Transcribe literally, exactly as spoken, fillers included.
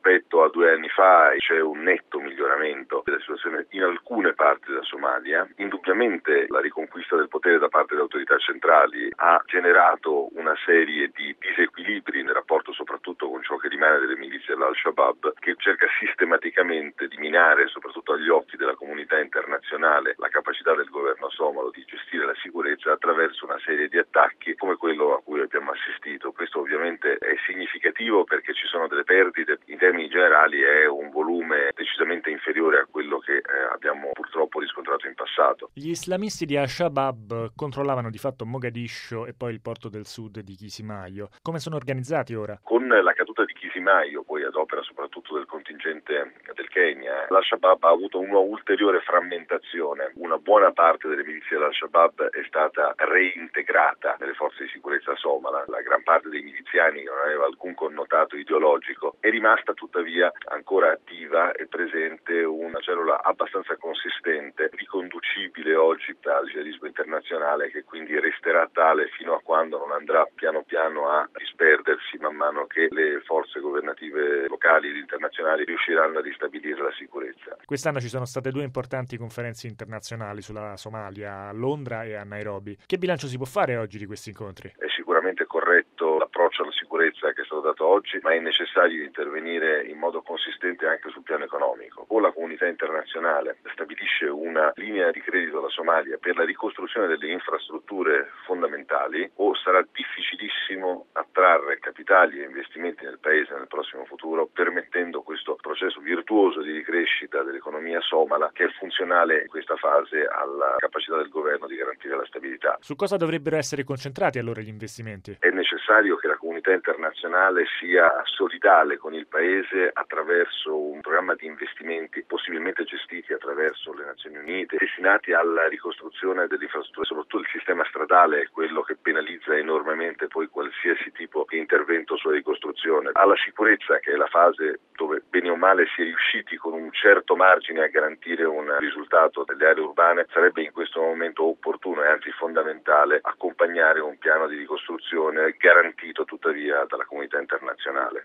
rispetto a due anni fa c'è un netto miglioramento della situazione in alcune parti della Somalia. Indubbiamente la riconquista del potere da parte delle autorità centrali ha generato una serie di disequilibri nel rapporto soprattutto con ciò che rimane delle milizie dell'Al-Shabaab, che cerca sistematicamente di minare, soprattutto agli occhi della comunità internazionale, la capacità del governo somalo di gestire la sicurezza attraverso una serie di attacchi come quello a cui abbiamo assistito. Questo ovviamente è significativo perché ci sono delle perdite, in termini generali è un volume decisamente inferiore a quello che eh, abbiamo purtroppo riscontrato in passato. Gli islamisti di Al-Shabaab controllavano di fatto Mogadiscio e poi il porto del sud di Chisimaio. Come sono organizzati ora? Con la caduta di Chisimaio, poi ad opera soprattutto del contingente del Kenya, l'Al-Shabaab ha avuto una ulteriore frammentazione. Una buona parte delle milizie dell'Al-Shabaab è stata reintegrata nelle forze di sicurezza somala. La gran parte dei miliziani, che non aveva alcun connotato ideologico, è rimasta tuttavia ancora attiva e presente una cellula abbastanza consistente, riconducibile oggi al jihadismo internazionale, che quindi resterà tale fino a quando non andrà piano piano a disperdersi man mano che le forze governative locali ed internazionali riusciranno a ristabilire la sicurezza. Quest'anno ci sono state due importanti conferenze internazionali sulla Somalia, a Londra e a Nairobi. Che bilancio si può fare oggi di questi incontri? È sicuramente corretto l'approccio alla sicurezza che è stato dato oggi, ma è necessario intervenire in modo consistente anche sul piano economico. O la comunità internazionale stabilisce una linea di credito alla Somalia per la ricostruzione delle infrastrutture fondamentali, o sarà difficilissimo attrarre capitali e investimenti nel paese nel prossimo futuro, permettendo questo processo virtuoso di ricrescita dell'economia somala, che è funzionale in questa fase alla capacità del governo di garantire la stabilità. Su cosa dovrebbero essere concentrati allora gli investimenti? È necessario che la comunità internazionale sia solidale con il paese attraverso un programma di investimenti possibilmente gestiti attraverso le Nazioni Unite, destinati alla ricostruzione delle infrastrutture, soprattutto il sistema stradale è quello che penalizza enormemente poi qualsiasi tipo di intervento sulla ricostruzione, alla sicurezza, che è la fase dove bene o male si è riusciti con un certo margine a garantire un risultato delle aree urbane. Sarebbe in questo momento opportuno e anzi fondamentale accompagnare un piano di ricostruzione garantito tuttavia dalla comunità internazionale.